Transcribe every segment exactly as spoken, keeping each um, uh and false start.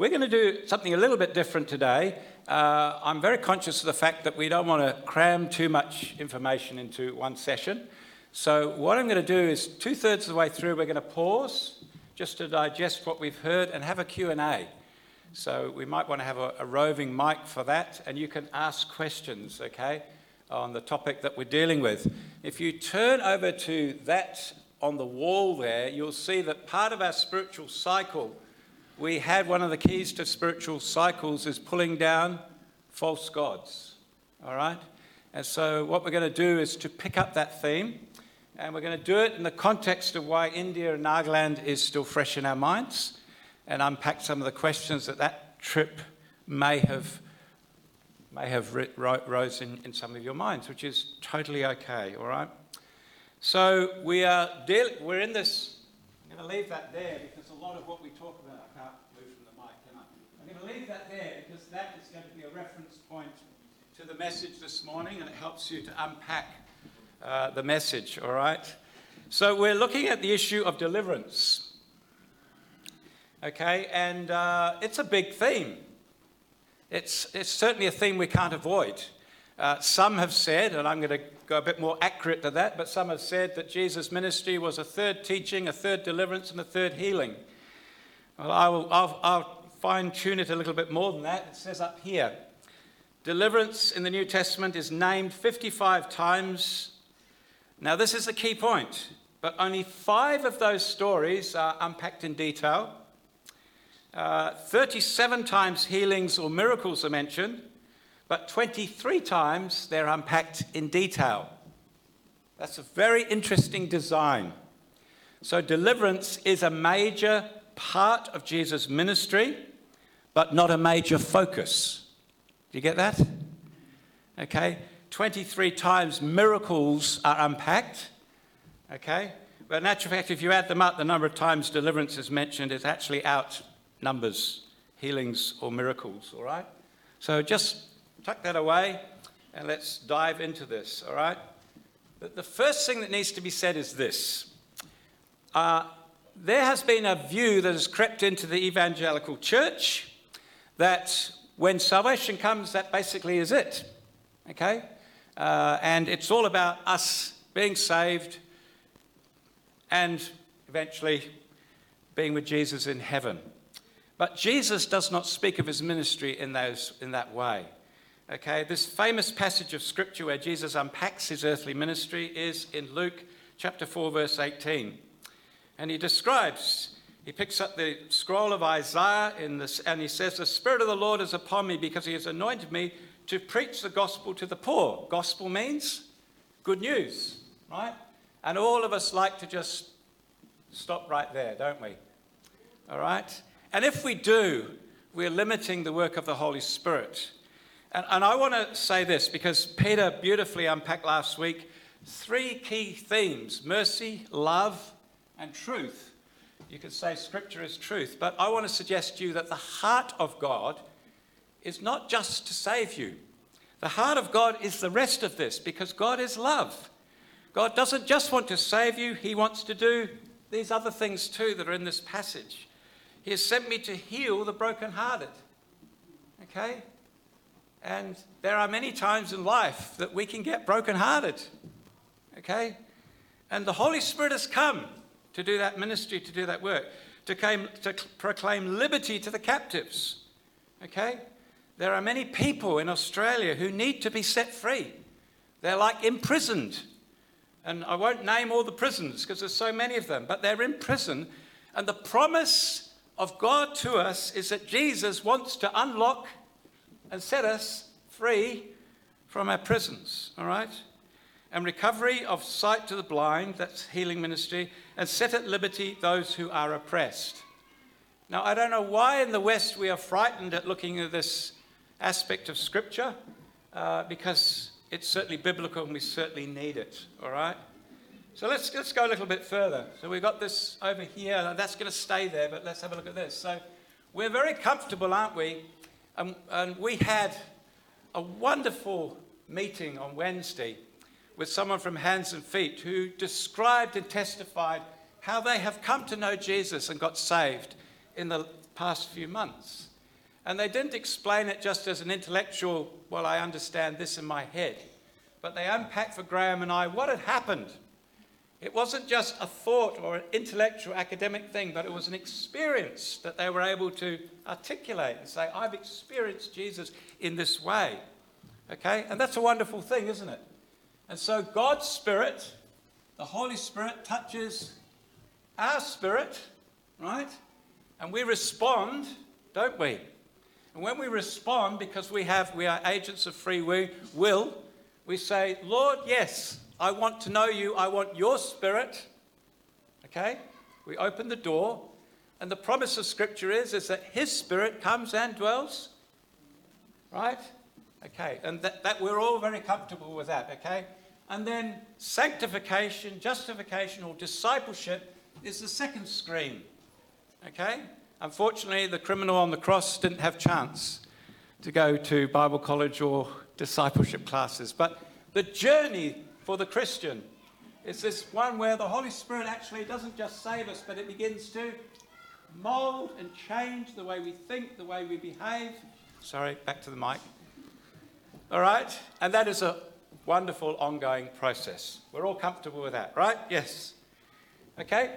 we're going to do something a little bit different today. Uh, I'm very conscious of the fact that we don't want to cram too much information into one session. So what I'm going to do is two-thirds of the way through, we're going to pause just to digest what we've heard and have a Q and A. So we might want to have a, a roving mic for that, and you can ask questions, okay, on the topic that we're dealing with. If you turn over to that on the wall there, you'll see that part of our spiritual cycle, we had one of the keys to spiritual cycles is pulling down false gods, all right? And so what we're going to do is to pick up that theme, and we're going to do it in the context of why India and Nagaland is still fresh in our minds, and unpack some of the questions that that trip may have may have rose in, in some of your minds, which is totally okay, all right? So we are deal, we're in this, I'm going to leave that there because a lot of what we talk about, I can't move from the mic, can I? I'm going to leave that there because that is going to be a reference point to the message this morning, and it helps you to unpack uh, the message, all right? So we're looking at the issue of deliverance, okay? And uh, it's a big theme. It's, it's certainly a theme we can't avoid. Uh, some have said, and I'm going to go a bit more accurate to that, but some have said that Jesus' ministry was a third teaching, a third deliverance, and a third healing. Well, I will, I'll, I'll fine-tune it a little bit more than that. It says up here, deliverance in the New Testament is named fifty-five times. Now, this is a key point, but only five of those stories are unpacked in detail. Uh, thirty-seven times healings or miracles are mentioned, but twenty-three times they're unpacked in detail. That's a very interesting design. So deliverance is a major part of Jesus' ministry, but not a major focus. Do you get that? Okay. twenty-three times miracles are unpacked. Okay. But in actual fact, if you add them up, the number of times deliverance is mentioned is actually out numbers, healings or miracles, all right? So just tuck that away and let's dive into this, all right? But the first thing that needs to be said is this. Uh, there has been a view that has crept into the evangelical church that when salvation comes, that basically is it, okay? Uh, and it's all about us being saved and eventually being with Jesus in heaven. But Jesus does not speak of his ministry in those in that way. Okay, this famous passage of scripture where Jesus unpacks his earthly ministry is in Luke chapter four, verse eighteen. And he describes, he picks up the scroll of Isaiah in this, and he says, "The Spirit of the Lord is upon me because he has anointed me to preach the gospel to the poor." Gospel means good news, right? And all of us like to just stop right there, don't we? All right? And if we do, we're limiting the work of the Holy Spirit. And, and I want to say this because Peter beautifully unpacked last week three key themes: mercy, love, and truth. You could say Scripture is truth, but I want to suggest to you that the heart of God is not just to save you. The heart of God is the rest of this, because God is love. God doesn't just want to save you, he wants to do these other things too that are in this passage. He has sent me to heal the brokenhearted. Okay? And there are many times in life that we can get brokenhearted. Okay? And the Holy Spirit has come to do that ministry, to do that work, to, came, to proclaim liberty to the captives. Okay? There are many people in Australia who need to be set free. They're like imprisoned. And I won't name all the prisons because there's so many of them, but they're in prison. And the promise of God to us is that Jesus wants to unlock and set us free from our prisons, all right? And recovery of sight to the blind, that's healing ministry, and set at liberty those who are oppressed. Now, I don't know why in the West we are frightened at looking at this aspect of Scripture, uh, because it's certainly biblical and we certainly need it, all right? So let's, let's go a little bit further. So we've got this over here. That's going to stay there, but let's have a look at this. So we're very comfortable, aren't we? Um, and we had a wonderful meeting on Wednesday with someone from Hands and Feet who described and testified how they have come to know Jesus and got saved in the past few months. And they didn't explain it just as an intellectual, well, I understand this in my head. But they unpacked for Graham and I what had happened. It wasn't just a thought or an intellectual academic thing, but it was an experience that they were able to articulate and say, I've experienced Jesus in this way. Okay? And that's a wonderful thing, isn't it? And so God's Spirit, the Holy Spirit, touches our spirit, right? And we respond, don't we? And when we respond, because we have, we are agents of free will, we say, Lord, yes, I want to know you. I want your Spirit. Okay? We open the door. And the promise of Scripture is, is that his Spirit comes and dwells. Right? Okay. And that, that we're all very comfortable with that. Okay? And then sanctification, justification, or discipleship is the second screen. Okay? Unfortunately, the criminal on the cross didn't have chance to go to Bible college or discipleship classes. But the journey for the Christian is this one where the Holy Spirit actually doesn't just save us, but it begins to mold and change the way we think, the way we behave. Sorry, back to the mic. All right? And that is a wonderful ongoing process. We're all comfortable with that, right? Yes. Okay?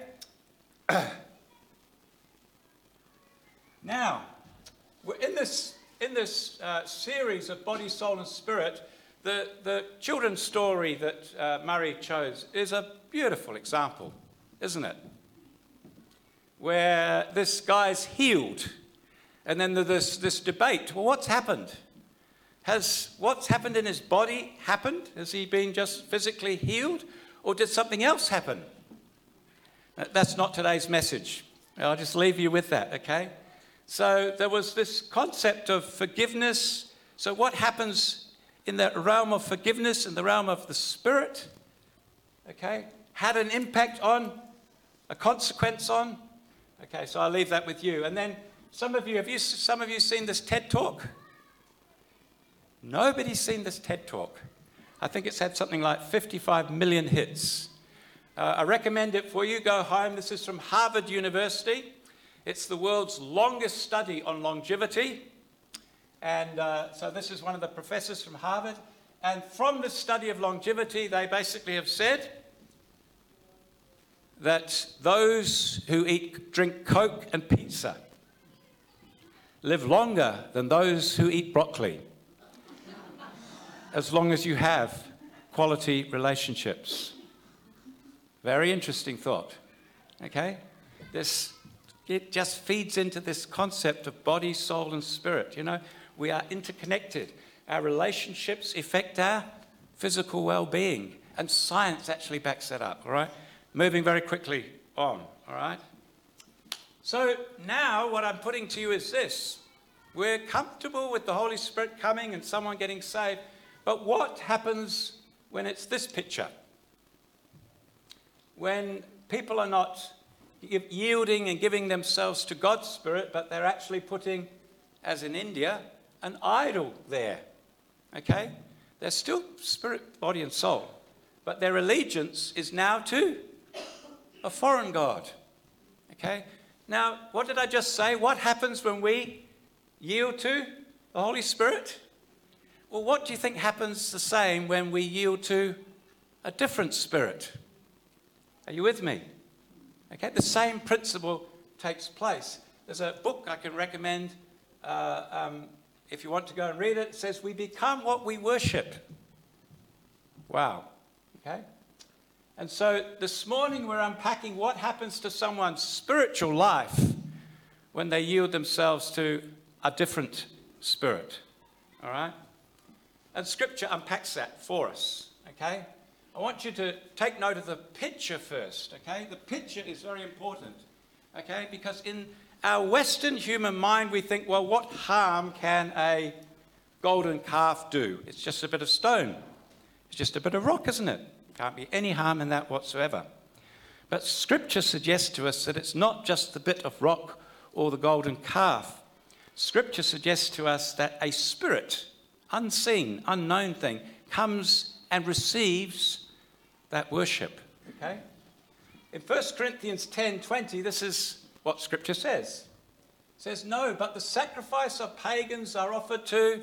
Now, we're in this, in this uh, series of Body, Soul and Spirit. The, the children's story that uh, Murray chose is a beautiful example, isn't it? Where this guy's healed, and then there's this debate. Well, what's happened? Has what's happened in his body happened? Has he been just physically healed? Or did something else happen? That's not today's message. I'll just leave you with that, okay? So there was this concept of forgiveness. So what happens in the realm of forgiveness, in the realm of the Spirit, okay, had an impact on, a consequence on. Okay, so I'll leave that with you. And then some of you, have you, some of you seen this TED Talk? Nobody's seen this TED Talk. I think it's had something like fifty-five million hits. Uh, I recommend it for you. Go home. This is from Harvard University. It's the world's longest study on longevity. And uh, so this is one of the professors from Harvard. And from this study of longevity, they basically have said that those who eat, drink Coke and pizza live longer than those who eat broccoli, as long as you have quality relationships. Very interesting thought. Okay? This, it just feeds into this concept of body, soul, and spirit. You know, we are interconnected. Our relationships affect our physical well-being. And science actually backs that up, all right? Moving very quickly on, all right? So now what I'm putting to you is this. We're comfortable with the Holy Spirit coming and someone getting saved. But what happens when it's this picture? When people are not yielding and giving themselves to God's Spirit, but they're actually putting, as in India, an idol there, okay? They're still spirit, body, and soul, but their allegiance is now to a foreign god, okay? Now, what did I just say? What happens when we yield to the Holy Spirit? Well, what do you think happens the same when we yield to a different spirit? Are you with me? Okay, the same principle takes place. There's a book I can recommend uh, um, if you want to go and read it. It says, we become what we worship. Wow. Okay? And so this morning we're unpacking what happens to someone's spiritual life when they yield themselves to a different spirit. All right? And Scripture unpacks that for us. Okay? I want you to take note of the picture first, okay? The picture is very important, okay? Because in our Western human mind, we think, well, what harm can a golden calf do? It's just a bit of stone. It's just a bit of rock, isn't it? Can't be any harm in that whatsoever. But Scripture suggests to us that it's not just the bit of rock or the golden calf. Scripture suggests to us that a spirit, unseen, unknown thing, comes and receives that worship, okay? In First Corinthians ten twenty, this is what Scripture says. It says, no, but the sacrifice of pagans are offered to...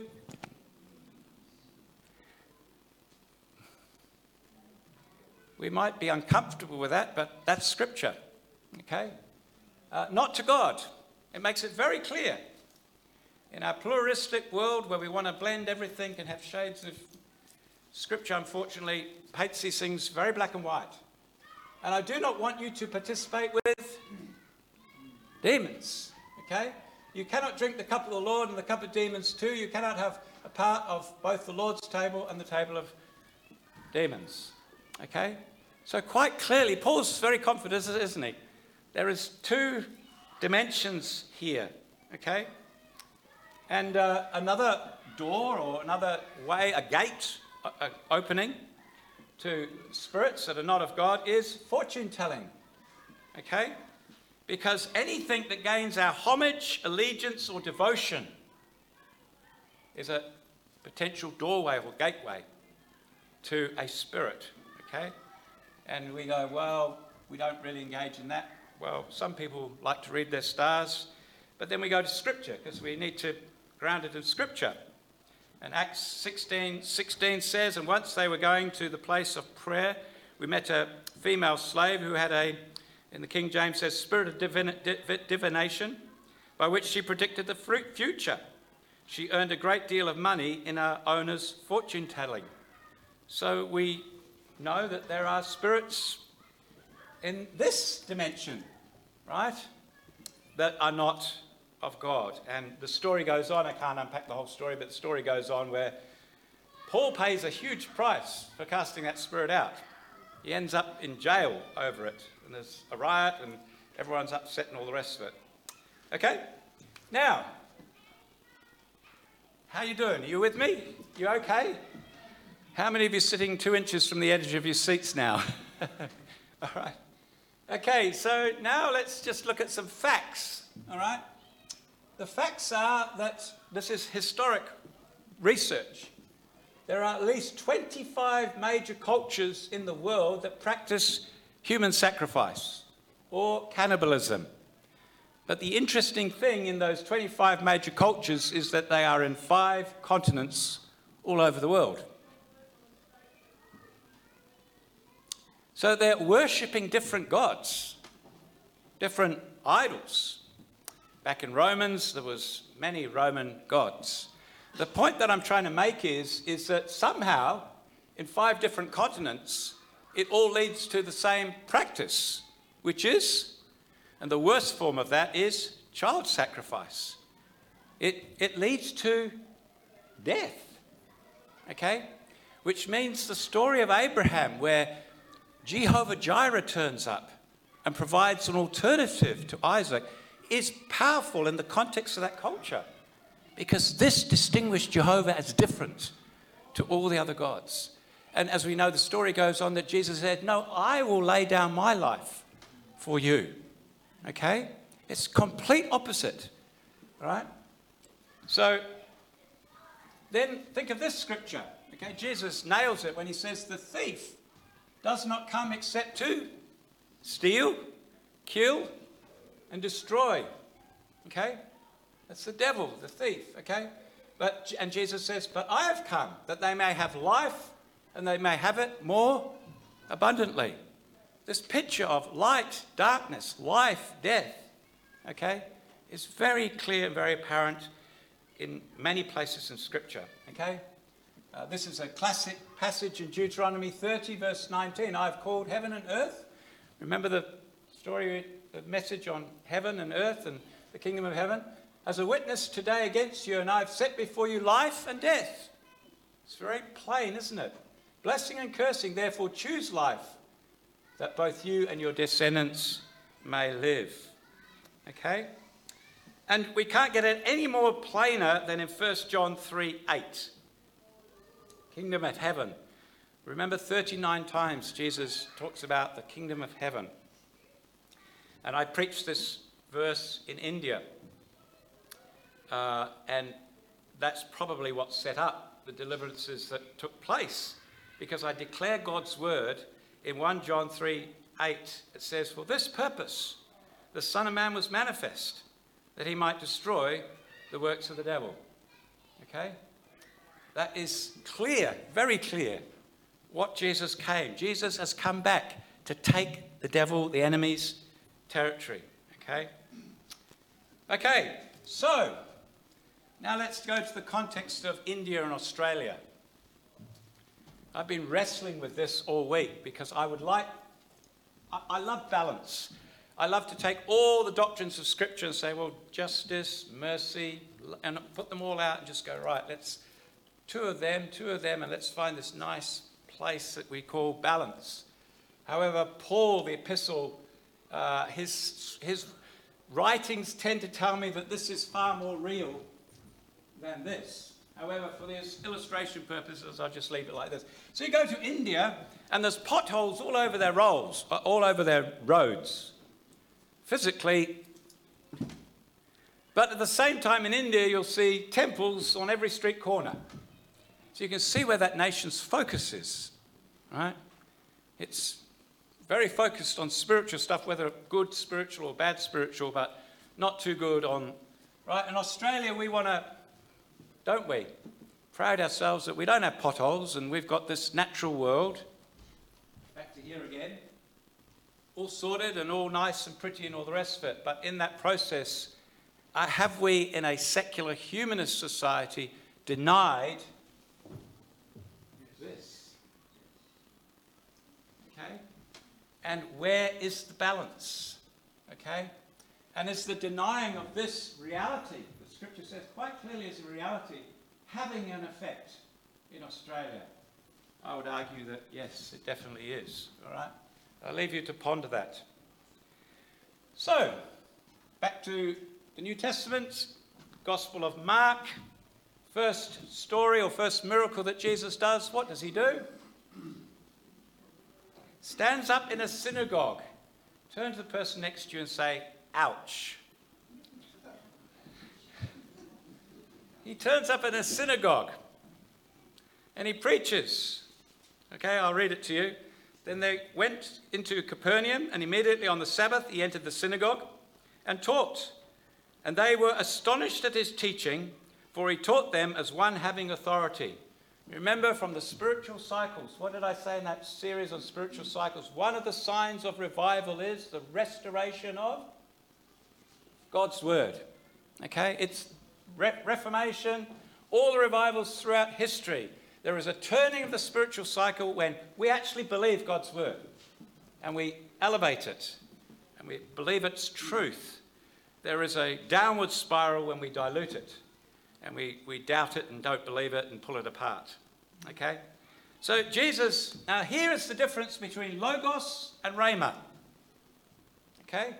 We might be uncomfortable with that, but that's Scripture, okay? Uh, not to God. It makes it very clear. In our pluralistic world where we want to blend everything and have shades of Scripture, unfortunately, paints these things very black and white. And I do not want you to participate with demons, okay? You cannot drink the cup of the Lord and the cup of demons too. You cannot have a part of both the Lord's table and the table of demons, okay? So quite clearly, Paul's very confident, isn't he? There is two dimensions here, okay? And uh, another door or another way, a gate uh, uh, opening to spirits that are not of God is fortune telling, okay? Because anything that gains our homage, allegiance, or devotion is a potential doorway or gateway to a spirit, okay? And we go, well, we don't really engage in that. Well, some people like to read their stars, but then we go to Scripture because we need to ground it in Scripture. And Acts sixteen sixteen says, and once they were going to the place of prayer, we met a female slave who had a, in the King James says, spirit of divin- divination, by which she predicted the future. She earned a great deal of money in her owner's fortune telling. So we know that there are spirits in this dimension, right, that are not of God. And the story goes on. I can't unpack the whole story, but the story goes on where Paul pays a huge price for casting that spirit out. He ends up in jail over it, and there's a riot, and everyone's upset and all the rest of it. Okay? Now, how you doing? Are you with me? You okay? How many of you are sitting two inches from the edge of your seats now? All right. Okay, so now let's just look at some facts, all right? The facts are that this is historic research. There are at least twenty-five major cultures in the world that practice human sacrifice or cannibalism. But the interesting thing in those twenty-five major cultures is that they are in five continents all over the world. So they're worshipping different gods, different idols. Back in Romans, there was many Roman gods. The point that I'm trying to make is, is that somehow, in five different continents, it all leads to the same practice, which is, and the worst form of that is, child sacrifice. It, it leads to death, okay? Which means the story of Abraham, where Jehovah Jireh turns up and provides an alternative to Isaac, is powerful in the context of that culture, because this distinguished Jehovah as different to all the other gods. And as we know, the story goes on that Jesus said, no, I will lay down my life for you. Okay? It's complete opposite. All right? So then think of this scripture. Okay? Jesus nails it when he says the thief does not come except to steal, kill, and destroy. Okay? That's the devil, the thief. Okay? But, and Jesus says, but I have come that they may have life and they may have it more abundantly. This picture of light, darkness, life, death, okay, is very clear and very apparent in many places in Scripture, okay? Uh, this is a classic passage in Deuteronomy thirty, verse nineteen. I've called heaven and earth. Remember the story, the message on heaven and earth and the kingdom of heaven? As a witness today against you, and I've set before you life and death. It's very plain, isn't it? Blessing and cursing, therefore choose life, that both you and your descendants may live. Okay? And we can't get it any more plainer than in First John three eight. Kingdom of heaven. Remember, thirty-nine times Jesus talks about the kingdom of heaven. And I preached this verse in India. Uh, and that's probably what set up the deliverances that took place. Because I declare God's word in First John three eight. It says, for this purpose, the Son of Man was manifest, that he might destroy the works of the devil. Okay? That is clear, very clear, what Jesus came. Jesus has come back to take the devil, the enemy's territory. Okay? Okay, so now let's go to the context of India and Australia. I've been wrestling with this all week because I would like, I, I love balance. I love to take all the doctrines of Scripture and say, well, justice, mercy, and put them all out and just go, right, let's, two of them, two of them, and let's find this nice place that we call balance. However, Paul, the epistle, uh, his, his writings tend to tell me that this is far more real than this. However, for these illustration purposes, I'll just leave it like this. So you go to India, and there's potholes all over their roads, all over their roads, physically. But at the same time in India, you'll see temples on every street corner. So you can see where that nation's focus is, right? It's very focused on spiritual stuff, whether good spiritual or bad spiritual, but not too good on, right? In Australia, we want to, don't we, proud ourselves that we don't have potholes and we've got this natural world. Back to here again. All sorted and all nice and pretty and all the rest of it. But in that process, uh, have we, in a secular humanist society, denied this? Okay? And where is the balance? Okay? And is the denying of this reality, the Scripture says quite clearly is a reality, having an effect in Australia? I would argue that yes, it definitely is. All right? I'll leave you to ponder that. So, back to the New Testament, Gospel of Mark. First story or first miracle that Jesus does, what does he do? Stands up in a synagogue. Turn to the person next to you and say, ouch. He turns up in a synagogue and he preaches. Okay, I'll read it to you. Then they went into Capernaum, and immediately on the Sabbath he entered the synagogue and taught. And they were astonished at his teaching, for he taught them as one having authority. Remember from the spiritual cycles, what did I say in that series on spiritual cycles? One of the signs of revival is the restoration of God's word. Okay, it's Re- Reformation, all the revivals throughout history. There is a turning of the spiritual cycle when we actually believe God's word and we elevate it and we believe its truth. There is a downward spiral when we dilute it and we, we doubt it and don't believe it and pull it apart. Okay? So Jesus, now here is the difference between Logos and Rhema. Okay?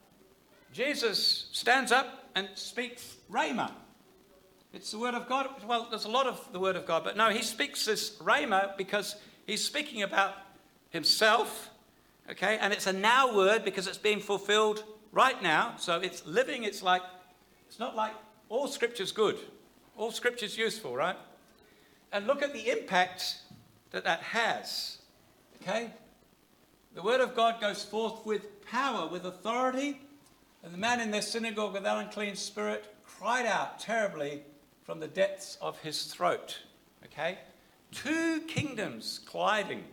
Jesus stands up and speaks Rhema. It's the word of God. Well, there's a lot of the word of God, but no, he speaks this Rhema because he's speaking about himself, okay? And it's a now word because it's being fulfilled right now. So it's living, it's like, it's not like all scripture's good. All scripture's useful, right? And look at the impact that that has, okay? The word of God goes forth with power, with authority. And the man in their synagogue with that unclean spirit cried out terribly from the depths of his throat. Okay? Two kingdoms colliding.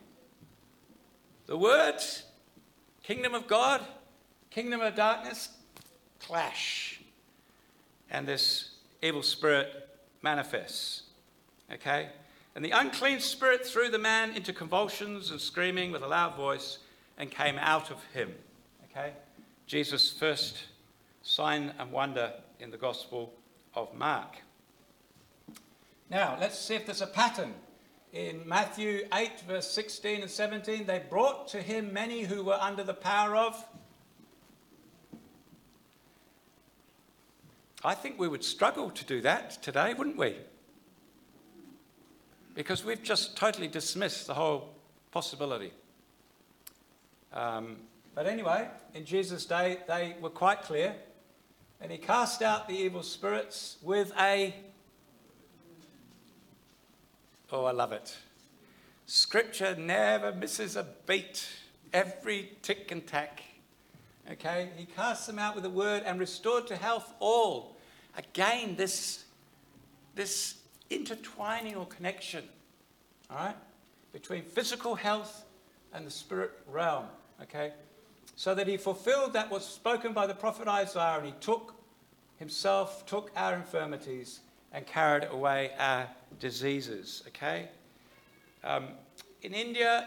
The word, kingdom of God, kingdom of darkness, clash. And this evil spirit manifests. Okay? And the unclean spirit threw the man into convulsions and screaming with a loud voice and came out of him. Okay? Jesus' first sign and wonder in the Gospel of Mark. Now, let's see if there's a pattern. In Matthew eight, verse sixteen and seventeen, they brought to him many who were under the power of... I think we would struggle to do that today, wouldn't we? Because we've just totally dismissed the whole possibility. Um, but anyway, in Jesus' day, they were quite clear. And he cast out the evil spirits with a... Oh, I love it. Scripture never misses a beat. Every tick and tack. Okay, he cast them out with the word and restored to health all. Again, this, this intertwining or connection, all right, between physical health and the spirit realm, okay, so that he fulfilled that was spoken by the prophet Isaiah, and he took himself, took our infirmities and carried away our diseases, okay. Um, in India,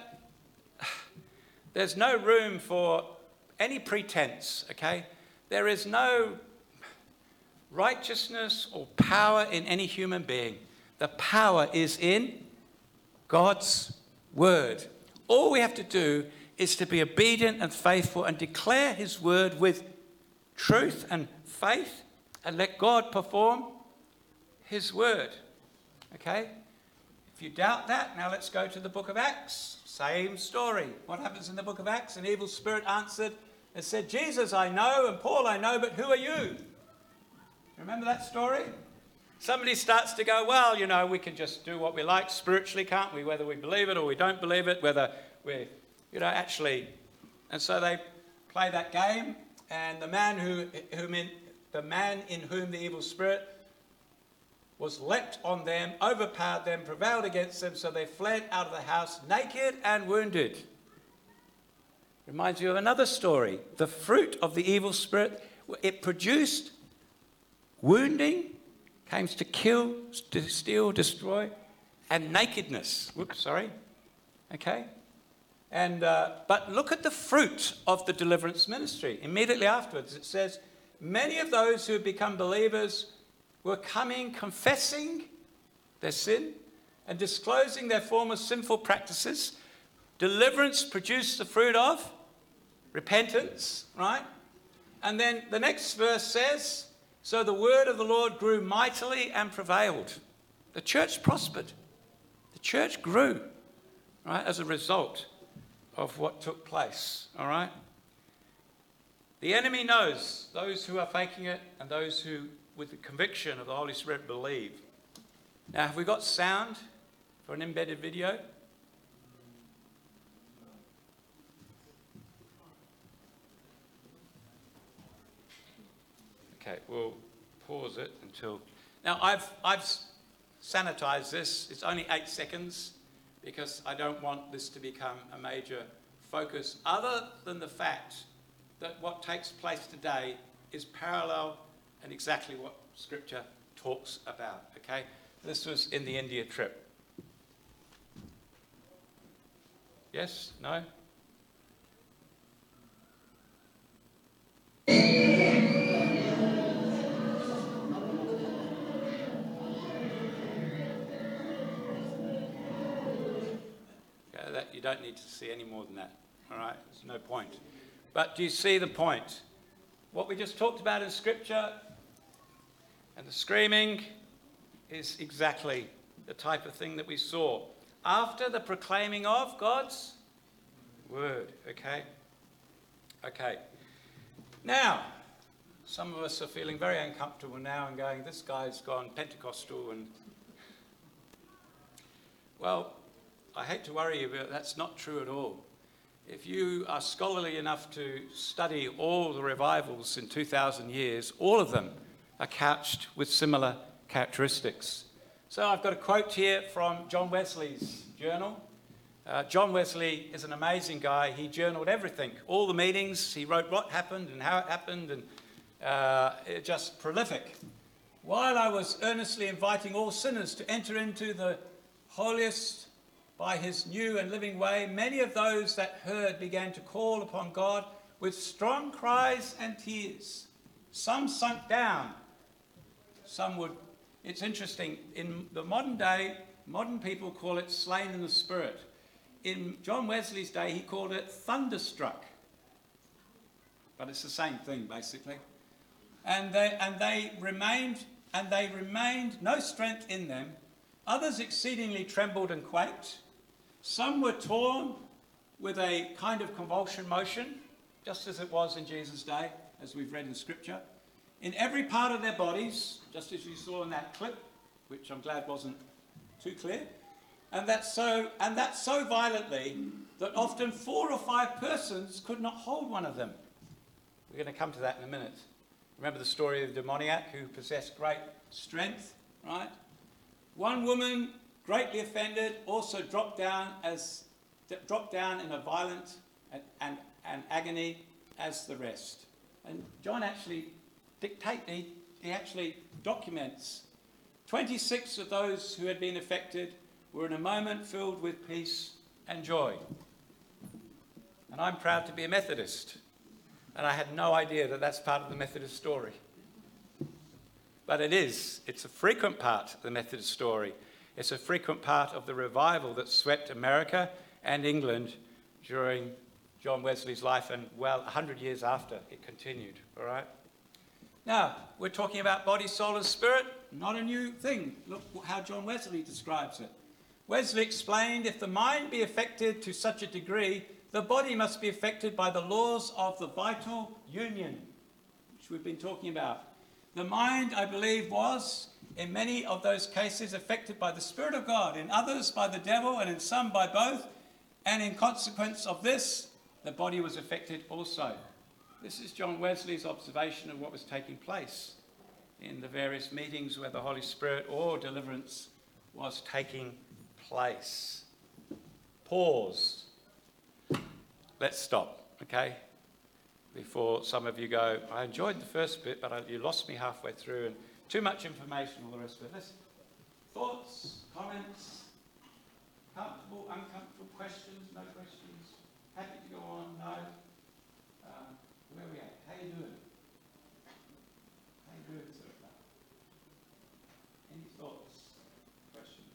there's no room for any pretense, okay? There is no righteousness or power in any human being. The power is in God's word. All we have to do is to be obedient and faithful and declare his word with truth and faith and let God perform his word, okay? If you doubt that, now let's go to the book of Acts. Same story. What happens in the book of Acts? An evil spirit answered and said, Jesus I know and Paul I know, but who are you? Remember that story? Somebody starts to go, well, you know, we can just do what we like spiritually, can't we? Whether we believe it or we don't believe it, whether we're, you know, actually. And so they play that game, and the man who, whom in, the man in whom the evil spirit was leapt on them, overpowered them, prevailed against them, so they fled out of the house naked and wounded. Reminds you of another story. The fruit of the evil spirit, it produced wounding, came to kill, to steal, destroy, and nakedness. Whoops, sorry. Okay? And uh, but look at the fruit of the deliverance ministry. Immediately afterwards, it says, many of those who had become believers were coming, confessing their sin and disclosing their former sinful practices. Deliverance produced the fruit of repentance, right? And then the next verse says, so the word of the Lord grew mightily and prevailed. The church prospered. The church grew, right, as a result of what took place, all right? The enemy knows those who are faking it and those who, with the conviction of the Holy Spirit, believe. Now, have we got sound for an embedded video? Okay, we'll pause it until... Now, I've, I've sanitized this. It's only eight seconds because I don't want this to become a major focus, other than the fact that what takes place today is parallel and exactly what Scripture talks about, okay? This was in the India trip. Yes? No? Okay, that, you don't need to see any more than that, all right? There's no point. But do you see the point? What we just talked about in Scripture and the screaming is exactly the type of thing that we saw after the proclaiming of God's word, okay? Okay. Now, some of us are feeling very uncomfortable now and going, this guy's gone Pentecostal and... Well, I hate to worry you, but that's not true at all. If you are scholarly enough to study all the revivals in two thousand years, all of them are couched with similar characteristics. So I've got a quote here from John Wesley's journal. Uh, John Wesley is an amazing guy. He journaled everything, all the meetings. He wrote what happened and how it happened, and uh, it just prolific. While I was earnestly inviting all sinners to enter into the holiest by his new and living way, many of those that heard began to call upon God with strong cries and tears. Some sunk down. Some would... It's interesting. In the modern day, modern people call it slain in the spirit. In John Wesley's day, he called it thunderstruck. But it's the same thing, basically. And they, and they remained, and they remained no strength in them. Others exceedingly trembled and quaked. Some were torn with a kind of convulsion motion, just as it was in Jesus' day, as we've read in Scripture. In every part of their bodies, just as you saw in that clip, which I'm glad wasn't too clear, and that so, and that so violently that often four or five persons could not hold one of them. We're going to come to that in a minute. Remember the story of the demoniac who possessed great strength, right? One woman, greatly offended, also dropped down as dropped down in a violent and, and, and agony as the rest. And John actually dictate he, he actually documents twenty-six of those who had been affected were in a moment filled with peace and joy. And I'm proud to be a Methodist. And I had no idea that that's part of the Methodist story. But it is. It's a frequent part of the Methodist story. It's a frequent part of the revival that swept America and England during John Wesley's life, and well, one hundred years after it continued, all right? Now, we're talking about body, soul, and spirit. Not a new thing. Look how John Wesley describes it. Wesley explained, if the mind be affected to such a degree, the body must be affected by the laws of the vital union, which we've been talking about. The mind, I believe, was, in many of those cases, affected by the Spirit of God, in others by the devil, and in some by both. And in consequence of this, the body was affected also. This is John Wesley's observation of what was taking place in the various meetings where the Holy Spirit or deliverance was taking place. Pause. Let's stop, okay? Before some of you go, I enjoyed the first bit, but I, you lost me halfway through, and too much information, all the rest of it. Listen. Thoughts, comments, comfortable, uncomfortable, questions, no questions, happy to go on, no. Um, where are we at? How you doing? How you doing so far? Any thoughts, questions?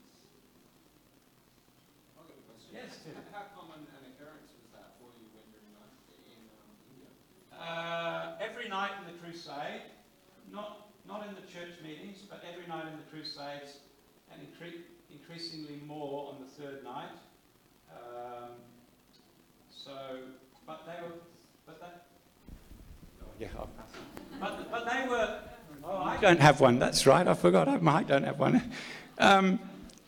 I've got a question. Yes, Tim. How common an occurrence was that for you when you're in, in um, India? Uh, every night in the crusade, not not in the church meetings, but every night in the crusades, and incre- increasingly more on the third night. Um, so, but they were, but that. Oh, yeah, I'll pass it. But but they were. Oh, I don't have one. That's right. I forgot. I might don't have one. Um,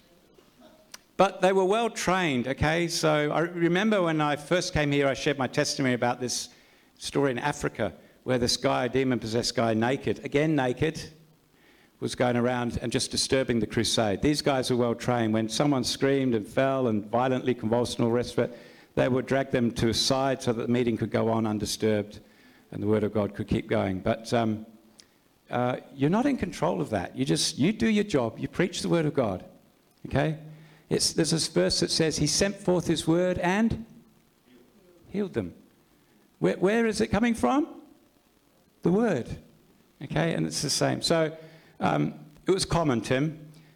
But they were well trained, okay? So I remember when I first came here, I shared my testimony about this story in Africa where this guy, a demon-possessed guy, naked, again naked, was going around and just disturbing the crusade. These guys were well trained. When someone screamed and fell and violently convulsed and all the rest of it, they would drag them to a side so that the meeting could go on undisturbed and the Word of God could keep going. But um, uh, you're not in control of that. You just, you do your job. You preach the Word of God, okay? It's, there's this verse that says, he sent forth his word and healed them. Where, where is it coming from? The word. Okay, and it's the same. So um, it was common, Tim.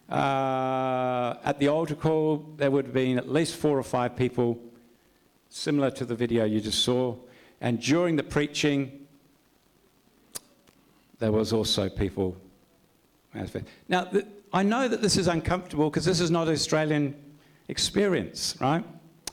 Uh, at the altar call, there would have been at least four or five people similar to the video you just saw. And during the preaching, there was also people. Now, the, I know that this is uncomfortable because this is not an Australian experience, right?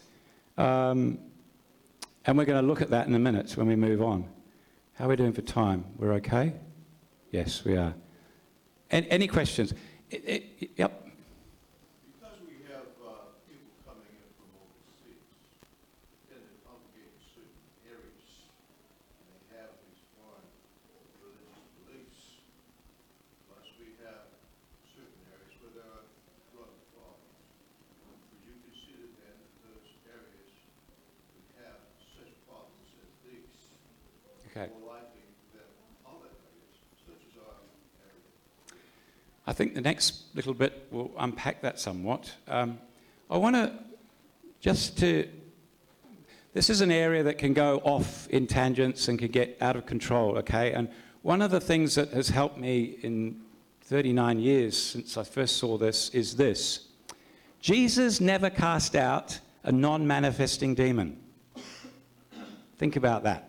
Um, and we're going to look at that in a minute when we move on. How are we doing for time? We're okay? Yes, we are. Any, any questions? It, it, it, yep. Because we have uh, people coming in from overseas, and they congregate in certain areas, and they have these foreign religious beliefs, plus we have certain areas where there are drug problems. Would you consider then that those areas that have such problems as these Okay. more likely than other areas, such as our area? I think the next little bit will unpack that somewhat. Um, I want to just to, this is an area that can go off in tangents and can get out of control, okay? And one of the things that has helped me in thirty-nine years since I first saw this is this. Jesus never cast out a non-manifesting demon. Think about that.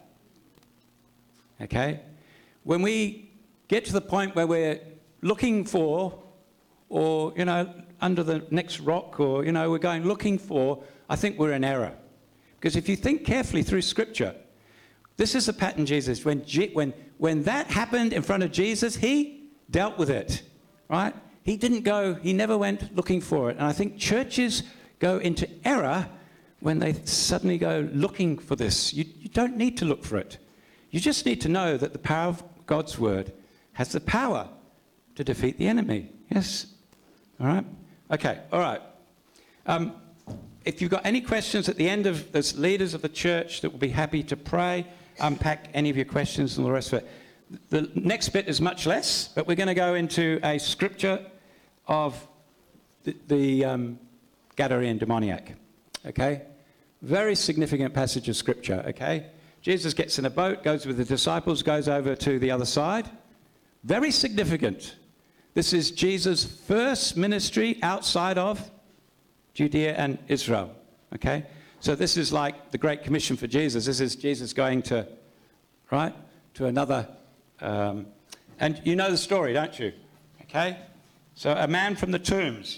Okay? When we get to the point where we're looking for, or, you know, under the next rock, or, you know, we're going looking for, I think we're in error. Because if you think carefully through Scripture, this is the pattern Jesus, when, when, when that happened in front of Jesus, he dealt with it, right? He didn't go, he never went looking for it. And I think churches go into error when they suddenly go looking for this. You, you don't need to look for it. You just need to know that the power of God's word has the power to defeat the enemy. Yes? All right? Okay, all right. Um, if you've got any questions at the end of, there's leaders of the church that will be happy to pray, unpack any of your questions and all the rest of it. The next bit is much less, but we're going to go into a scripture of the, the um, Gadarene demoniac. Okay? Very significant passage of scripture, okay? Jesus gets in a boat, goes with the disciples, goes over to the other side. Very significant. This is Jesus' first ministry outside of Judea and Israel, okay? So this is like the Great Commission for Jesus. This is Jesus going to, right, to another, um, and you know the story, don't you? Okay? So a man from the tombs.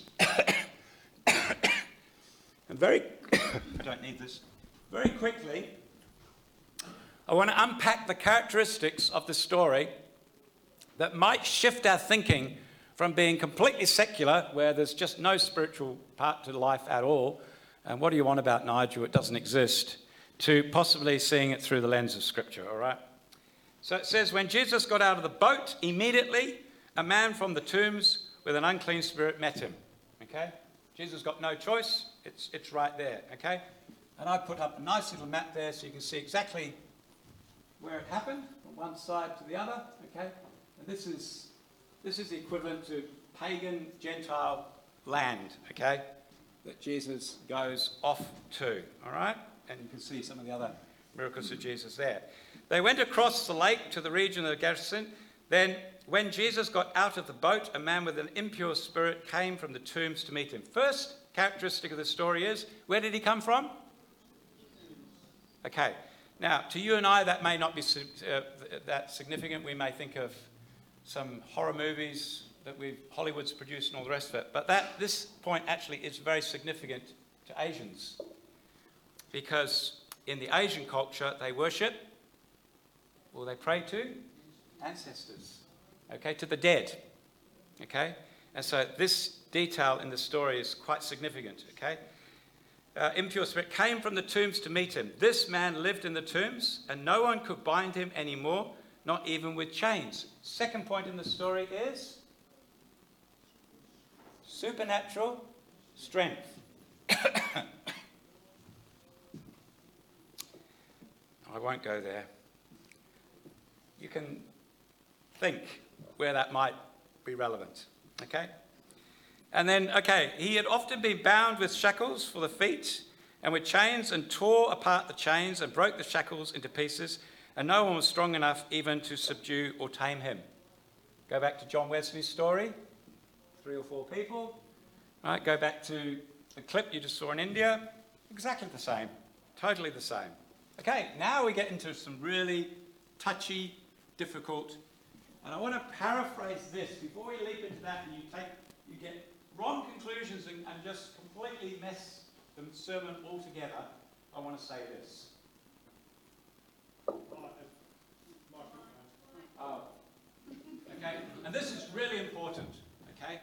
And very, I don't need this, very quickly, I want to unpack the characteristics of the story that might shift our thinking from being completely secular, where there's just no spiritual part to life at all, and what do you want about Nigel, it doesn't exist, to possibly seeing it through the lens of Scripture, all right? So it says, when Jesus got out of the boat, immediately a man from the tombs with an unclean spirit met him, okay? Jesus got no choice, it's, it's right there, okay? And I put up a nice little map there so you can see exactly where it happened, from one side to the other, okay? And this is, this is the equivalent to pagan Gentile land, okay, that Jesus goes off to, all right? And you can see some of the other miracles of Jesus there. They went across the lake to the region of Gerasene. Then, when Jesus got out of the boat, a man with an impure spirit came from the tombs to meet him. First characteristic of the story is, where did he come from? Okay. Now, to you and I, that may not be uh, that significant. We may think of some horror movies that we've Hollywood's produced and all the rest of it. But that this point actually is very significant to Asians, because in the Asian culture they worship, or they pray to, ancestors, okay, to the dead, okay? And so this detail in the story is quite significant, okay? Uh, impure spirit came from the tombs to meet him. This man lived in the tombs, and no one could bind him anymore, not even with chains. Second point in the story is supernatural strength. I won't go there. You can think where that might be relevant, okay? And then, okay, he had often been bound with shackles for the feet and with chains, and tore apart the chains and broke the shackles into pieces, and no one was strong enough even to subdue or tame him. Go back to John Wesley's story, three or four people. Right, go back to the clip you just saw in India, exactly the same, totally the same. Okay, now we get into some really touchy, difficult, and I want to paraphrase this before we leap into that, and you take, you get wrong conclusions and, and just completely mess the sermon altogether. I want to say this. Oh, okay, and this is really important. Okay,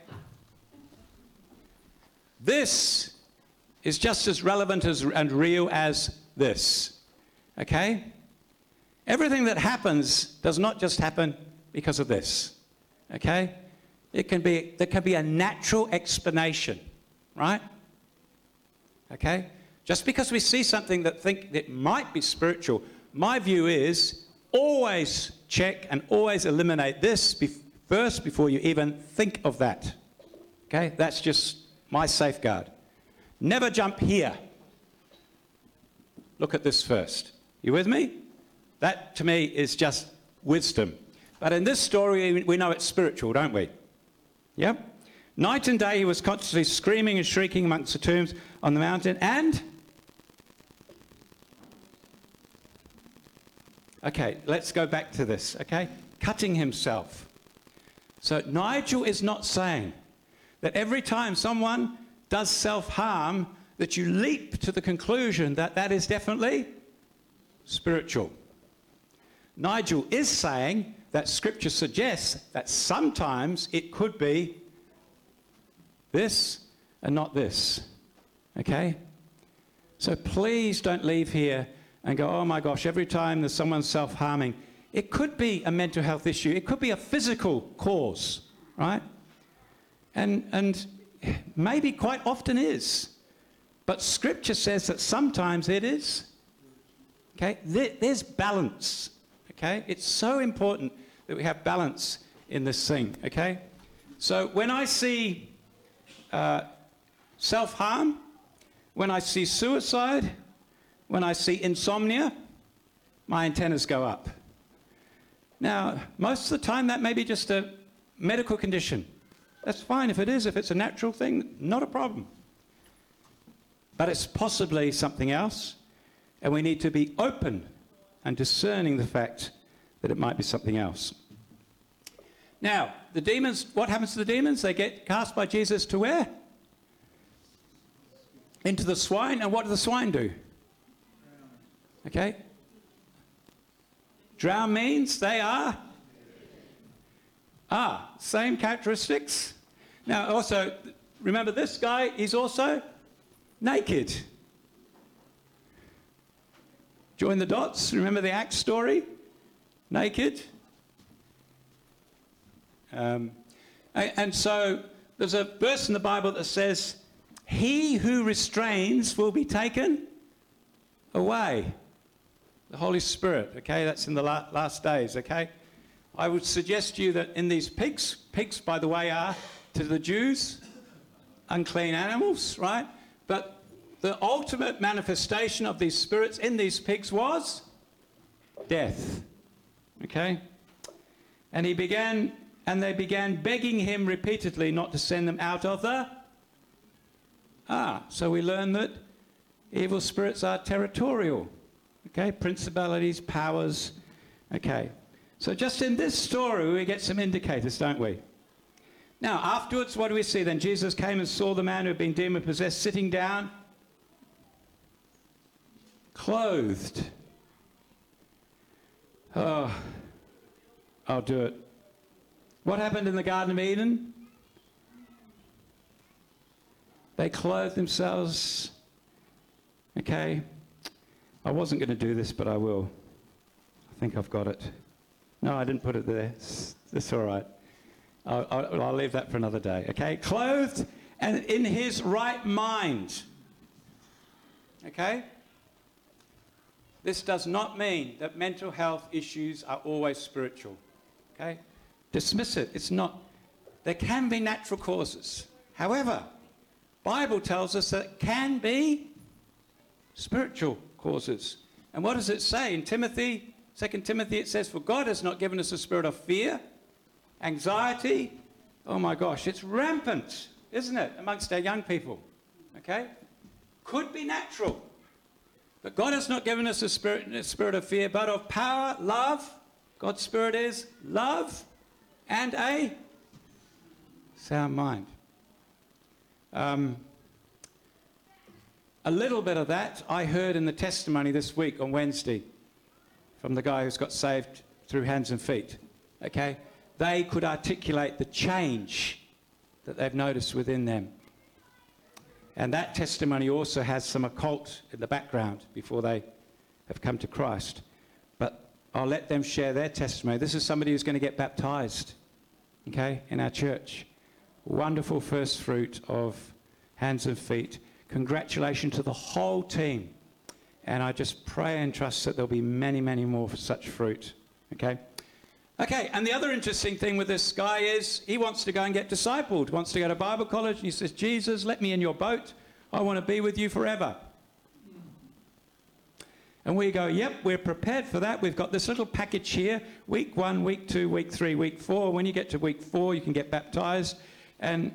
this is just as relevant as and real as this. Okay. Everything that happens does not just happen because of this, okay? It can be, there can be a natural explanation, right? Okay? Just because we see something that think that might be spiritual, my view is always check and always eliminate this be- first before you even think of that. Okay? That's just my safeguard. Never jump here. Look at this first. You with me? That, to me, is just wisdom. But in this story, we know it's spiritual, don't we? Yeah? Night and day, he was constantly screaming and shrieking amongst the tombs on the mountain, and... Okay, let's go back to this, okay? Cutting himself. So Nigel is not saying that every time someone does self-harm, that you leap to the conclusion that that is definitely spiritual. Nigel is saying that Scripture suggests that sometimes it could be this and not this. Okay? So please don't leave here and go, oh my gosh, every time there's someone self-harming, it could be a mental health issue. It could be a physical cause, right? And, and maybe quite often is. But Scripture says that sometimes it is. Okay? There, there's balance. Okay? It's so important that we have balance in this thing. Okay? So when I see uh, self-harm, when I see suicide, when I see insomnia, my antennas go up. Now, most of the time that may be just a medical condition. That's fine if it is. If it's a natural thing, not a problem. But it's possibly something else, and we need to be open and discerning the fact that it might be something else. Now, the demons, what happens to the demons? They get cast by Jesus to where? Into the swine. And what do the swine do? Okay? Drown means they are? Ah, same characteristics. Now, also, remember this guy, he's also naked. Join the dots. Remember the Acts story? Naked. Um, and, and so there's a verse in the Bible that says, he who restrains will be taken away. The Holy Spirit, okay? That's in the la- last days, okay? I would suggest to you that in these pigs, pigs, by the way, are, to the Jews, unclean animals, right? But the ultimate manifestation of these spirits in these pigs was death, okay? And he began, and they began begging him repeatedly not to send them out of the... Ah, so we learn that evil spirits are territorial. Okay, principalities, powers. Okay, so just in this story we get some indicators, don't we? Now, afterwards, what do we see then? Jesus came and saw the man who had been demon-possessed sitting down, clothed. Oh, I'll do it. What happened in the Garden of Eden? They clothed themselves. Okay. I wasn't going to do this, but I will. I think I've got it. No, I didn't put it there. It's, it's all right. I'll, I'll, I'll leave that for another day. Okay? Clothed and in his right mind. Okay? This does not mean that mental health issues are always spiritual. Okay? Dismiss it. It's not. There can be natural causes. However, Bible tells us that it can be spiritual causes. And what does it say in Timothy? Second Timothy, it says, for God has not given us a spirit of fear, anxiety. Oh my gosh, it's rampant, isn't it, amongst our young people? Okay? Could be natural. But God has not given us a spirit, a spirit of fear, but of power, love. God's spirit is love and a sound mind. Um, A little bit of that I heard in the testimony this week on Wednesday from the guy who's got saved through Hands and Feet. Okay? They could articulate the change that they've noticed within them. And that testimony also has some occult in the background before they have come to Christ. But I'll let them share their testimony. This is somebody who's going to get baptized, okay, in our church. Wonderful first fruit of Hands and Feet. Congratulations to the whole team. And I just pray and trust that there'll be many, many more for such fruit. Okay? Okay, and the other interesting thing with this guy is he wants to go and get discipled, wants to go to Bible college, and he says, Jesus, let me in your boat. I want to be with you forever. And we go, yep, we're prepared for that. We've got this little package here, week one, week two, week three, week four. When you get to week four, you can get baptized. And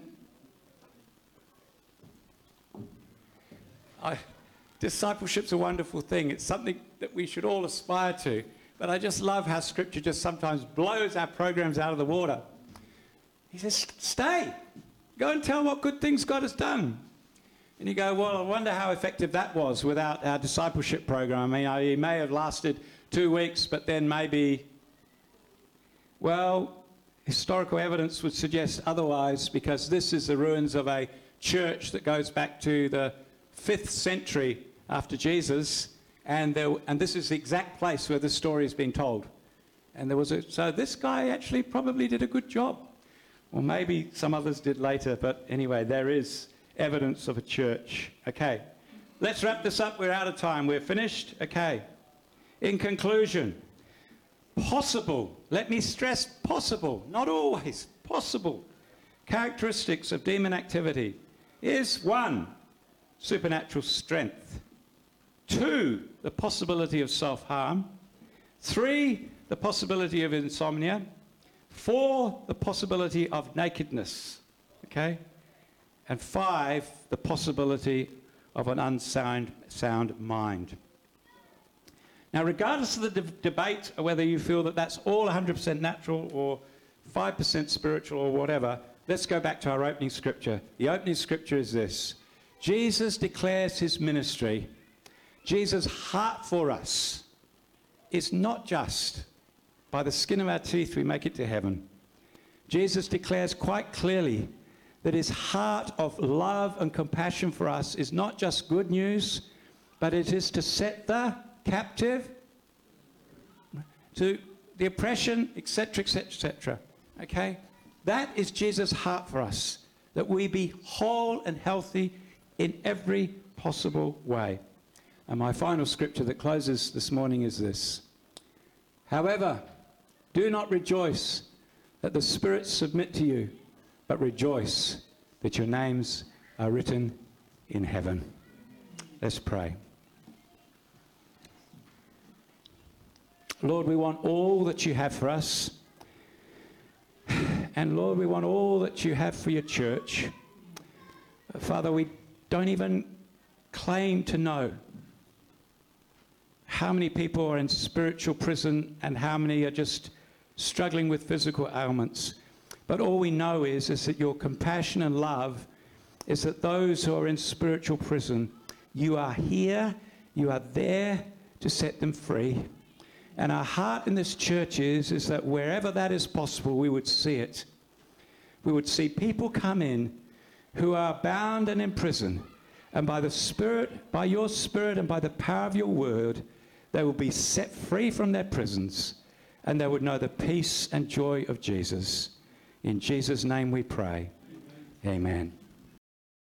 I, discipleship's a wonderful thing. It's something that we should all aspire to. But I just love how Scripture just sometimes blows our programs out of the water. He says, stay. Go and tell what good things God has done. And you go, well, I wonder how effective that was without our discipleship program. I mean, I, it may have lasted two weeks, but then maybe, well, historical evidence would suggest otherwise, because this is the ruins of a church that goes back to the fifth century after Jesus, And, there, and this is the exact place where this story is being told. And there was a, so this guy actually probably did a good job. Or maybe some others did later, but anyway, there is evidence of a church. Okay, let's wrap this up. We're out of time. We're finished. Okay. In conclusion, possible, let me stress possible, not always, possible characteristics of demon activity is one, supernatural strength. Two, the possibility of self-harm. Three, the possibility of insomnia. Four, the possibility of nakedness. Okay? And five, the possibility of an unsound sound mind. Now, regardless of the de- debate, whether you feel that that's all one hundred percent natural or five percent spiritual or whatever, let's go back to our opening scripture. The opening scripture is this. Jesus declares his ministry. Jesus' heart for us is not just by the skin of our teeth we make it to heaven. Jesus declares quite clearly that his heart of love and compassion for us is not just good news, but it is to set the captive, to the oppression, et cetera, et cetera, et cetera. Okay? That is Jesus' heart for us, that we be whole and healthy in every possible way. And my final scripture that closes this morning is this. However, do not rejoice that the spirits submit to you, but rejoice that your names are written in heaven. Let's pray. Lord, we want all that you have for us. And Lord, we want all that you have for your church. Father, we don't even claim to know how many people are in spiritual prison and how many are just struggling with physical ailments. But all we know is, is that your compassion and love is that those who are in spiritual prison, you are here, you are there to set them free. And our heart in this church is, is that wherever that is possible, we would see it. We would see people come in who are bound and in prison. And by the Spirit, by your Spirit and by the power of your word, they will be set free from their prisons. And they would know the peace and joy of Jesus. In Jesus' name we pray. Amen. Amen.